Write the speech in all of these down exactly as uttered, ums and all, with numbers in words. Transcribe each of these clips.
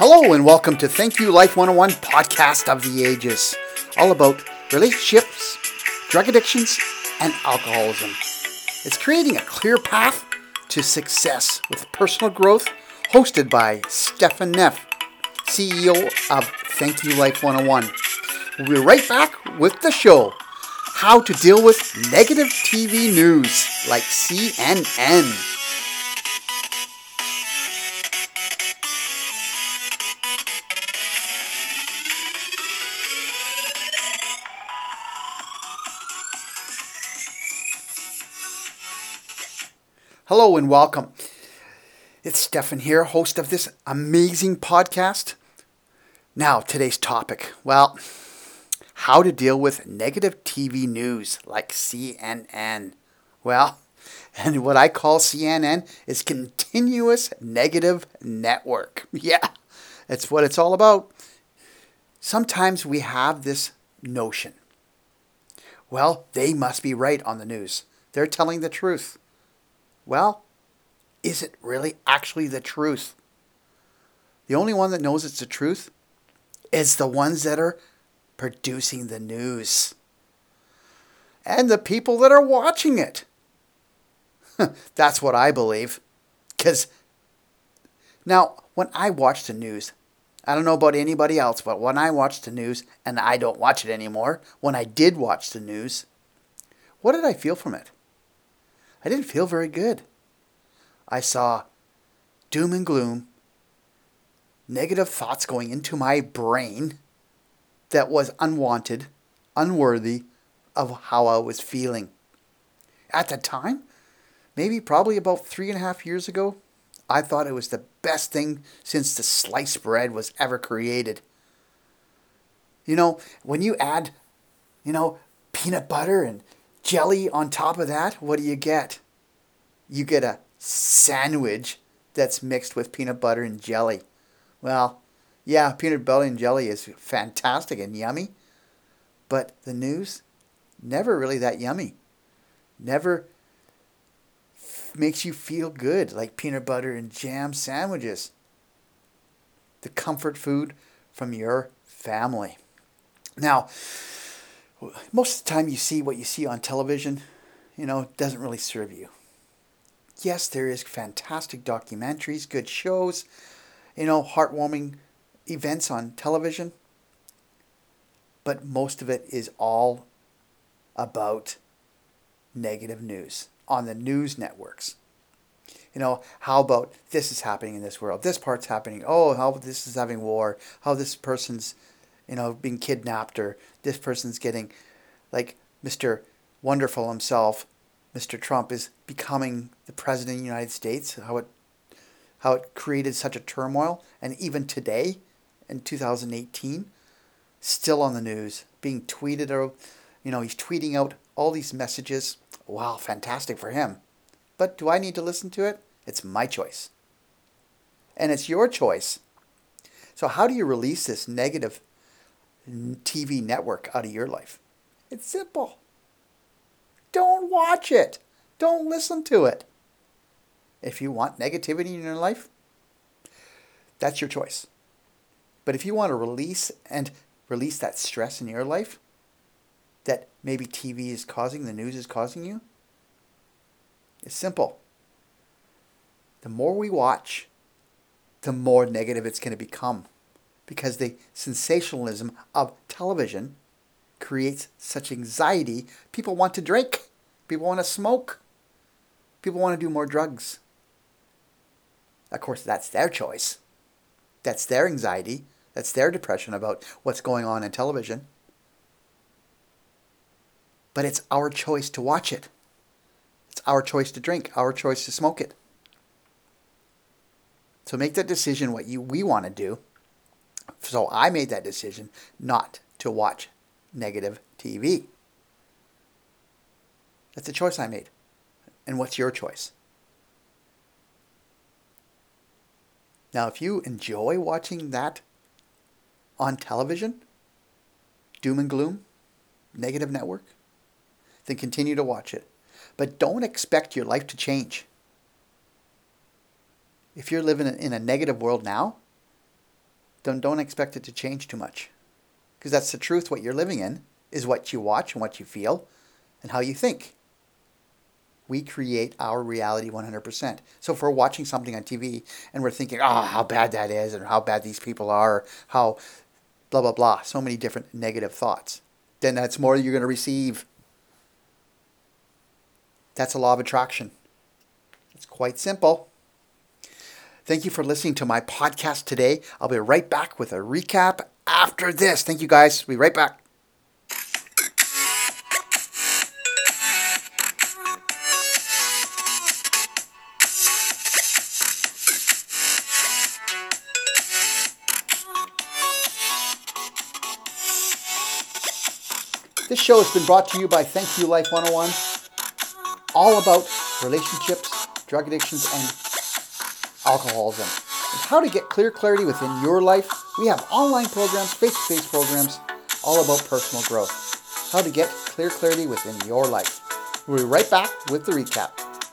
Hello and welcome to Thank You Life one oh one Podcast of the Ages, all about relationships, drug addictions, and alcoholism. It's creating a clear path to success with personal growth, hosted by Stefan Neff, C E O of Thank You Life one oh one. We'll be right back with the show, how to deal with negative T V news like C N N. Hello and welcome. It's Stefan here, host of this amazing podcast. Now, today's topic, well, how to deal with negative T V news like C N N. Well, and what I call C N N is continuous negative network. Yeah, that's what it's all about. Sometimes we have this notion. Well, they must be right on the news. They're telling the truth. Well, is it really actually the truth? The only one that knows it's the truth is the ones that are producing the news and the people that are watching it. That's what I believe. Because now, when I watch the news, I don't know about anybody else, but when I watch the news, and I don't watch it anymore, when I did watch the news, what did I feel from it? I didn't feel very good. I saw doom and gloom, negative thoughts going into my brain that was unwanted, unworthy of how I was feeling. At the time, maybe probably about three and a half years ago, I thought it was the best thing since the sliced bread was ever created. You know, when you add, you know, peanut butter and jelly on top of that, what do you get? You get a sandwich that's mixed with peanut butter and jelly. Well, yeah, peanut butter and jelly is fantastic and yummy, but the news, never really that yummy. Never f- makes you feel good like peanut butter and jam sandwiches. The comfort food from your family. Now, most of the time you see what you see on television, you know, doesn't really serve you. Yes, there is fantastic documentaries, good shows, you know, heartwarming events on television. But most of it is all about negative news on the news networks. You know, how about this is happening in this world? This part's happening. Oh, how this is having war. How this person's, you know, being kidnapped, or this person's getting, like Mister Wonderful himself, Mister Trump is becoming the president of the United States. How it how it created such a turmoil, and even today, in two thousand eighteen, still on the news, being tweeted out. You know, he's tweeting out all these messages. Wow, fantastic for him. But do I need to listen to it? It's my choice. And it's your choice. So how do you release this negative T V network out of your life? It's simple. Don't watch it. Don't listen to it. If you want negativity in your life, that's your choice. But if you want to release and release that stress in your life that maybe T V is causing, the news is causing you, it's simple. The more we watch, the more negative it's going to become, because the sensationalism of television creates such anxiety. People want to drink. People want to smoke. People want to do more drugs. Of course, that's their choice. That's their anxiety. That's their depression about what's going on in television. But it's our choice to watch it. It's our choice to drink, our choice to smoke it. So make that decision what you we want to do. So I made that decision not to watch negative T V. That's a choice I made. And what's your choice? Now, if you enjoy watching that on television, doom and gloom, negative network, then continue to watch it. But don't expect your life to change. If you're living in a negative world now, then don't expect it to change too much. Because that's the truth. What you're living in is what you watch and what you feel and how you think. We create our reality one hundred percent. So if we're watching something on T V and we're thinking, oh, how bad that is, and how bad these people are, how blah, blah, blah, so many different negative thoughts, then that's more you're going to receive. That's a law of attraction. It's quite simple. Thank you for listening to my podcast today. I'll be right back with a recap after this. Thank you, guys. Be right back. This show has been brought to you by Thank You Life one oh one, all about relationships, drug addictions, and alcoholism. And how to get clear clarity within your life. We have online programs, face-to-face programs, all about personal growth. How to get clear clarity within your life. We'll be right back with the recap.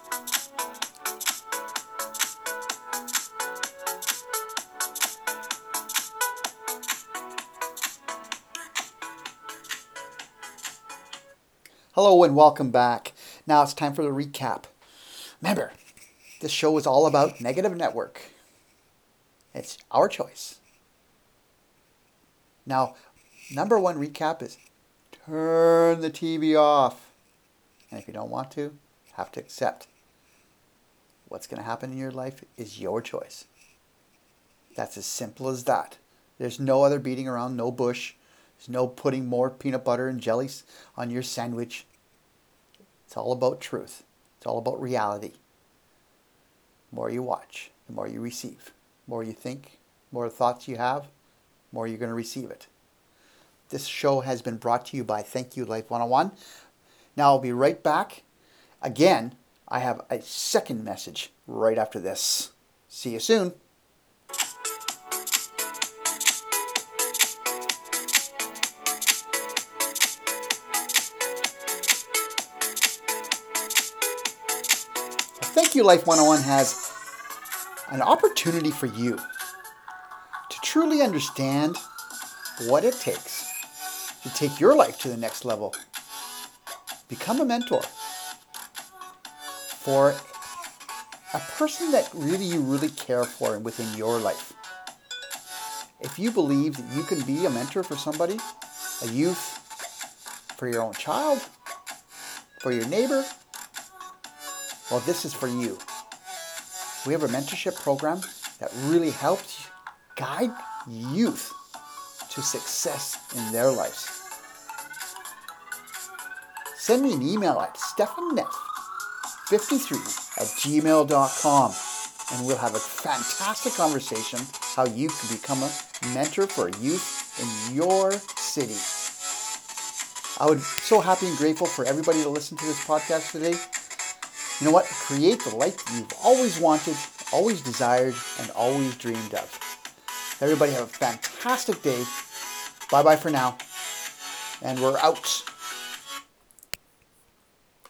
Hello and welcome back. Now it's time for the recap. Remember, this show is all about negative network. It's our choice. Now, number one recap is turn the T V off. And if you don't want to, you have to accept. What's going to happen in your life is your choice. That's as simple as that. There's no other beating around, no bush. There's no putting more peanut butter and jellies on your sandwich. It's all about truth. It's all about reality. The more you watch, the more you receive. The more you think, the more thoughts you have, the more you're going to receive it. This show has been brought to you by Thank You Life one oh one. Now I'll be right back. Again, I have a second message right after this. See you soon. Thank You Life one oh one has an opportunity for you to truly understand what it takes to take your life to the next level. Become a mentor for a person that really you really care for within your life. If you believe that you can be a mentor for somebody, a youth, for your own child, for your neighbor, well, this is for you. We have a mentorship program that really helps guide youth to success in their lives. Send me an email at stefan neff fifty-three at gmail dot com and we'll have a fantastic conversation how you can become a mentor for youth in your city. I would be so happy and grateful for everybody to listen to this podcast today. You know what? Create the life that you've always wanted, always desired, and always dreamed of. Everybody have a fantastic day. Bye-bye for now. And we're out.